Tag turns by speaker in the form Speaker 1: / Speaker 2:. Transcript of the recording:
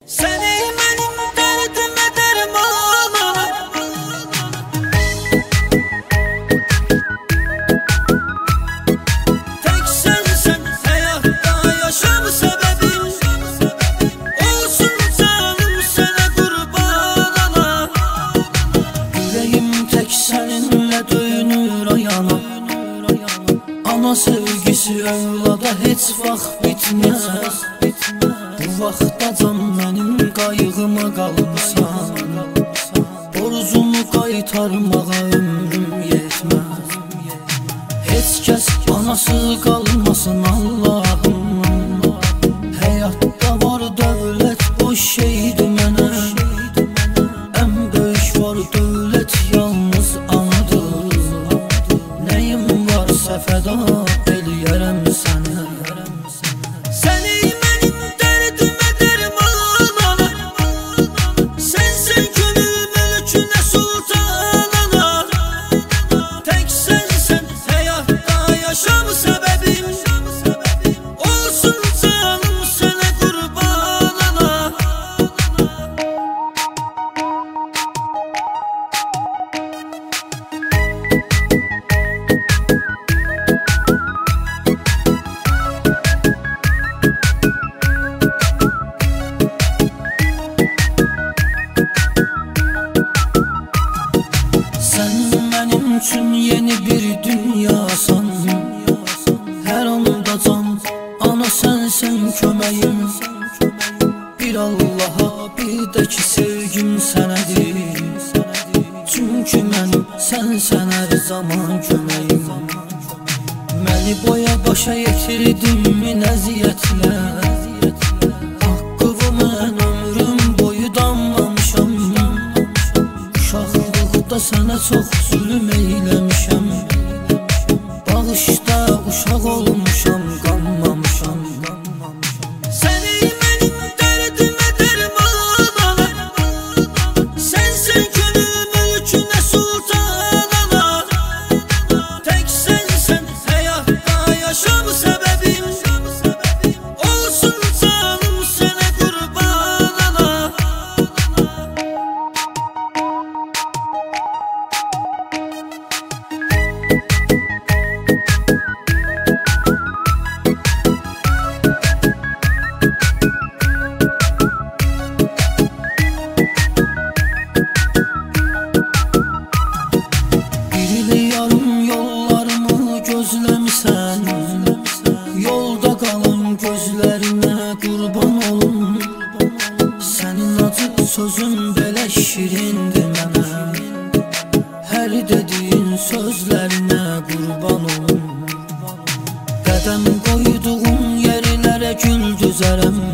Speaker 1: Seni benim derdime derman, tek sensen hayatta yaşam sebebim. Olsun canım sana kurban ana. Yüreğim tek seninle döyünür ayana. Ana sevgisi evlada heç vaxt bitmez. Bu vaxtacan mənim qayğıma qalmışsan, borcunu qaytarmağa ömrüm yetməz. Heç kəs anasız qalmasın Allahım. Həyatda var dövlət boş şeydir mənə. Ən böyük var dövlət yalnız anadır. Nəyim varsa fəda eləyərəm sənə. Səni mənim dərdimə derman ana, sənsən gönül mülkünə sultan ana. Tek sensən həyatda yaşam səbəbim. Olsun canım sənə qurban ana. Sən mənim üçün yeni bir dünyasan, hər anda can, ana sənsən köməyim. Bir Allaha, bir də ki sevgim sənədir. Çünki mənim sənsən hər zaman köməyim. Məni boya başa yetirdin min əziyyətlər. Haqqımı mən ömrüm boyu damlamışam. Uşaqlıqda sənə çox zülüm eyləmişəm. Bağışda uşaq olmuşam, qanmamışam. Səni mənim dərdimə derman ana, sənsən gönül mülkünə sultan ana. Tek sensən həyatda yaşam səbəbim. Olsun canım sənə qurban ana. Birili yarım yollarımı gözləmisən, yolda qalan gözlərinə qurban olum. Sənin acı sözün belə şirindir mənə. Hər dediyin sözlərinə qurban olum. Qədəm qoyduğun yerlərə gül düzərəm.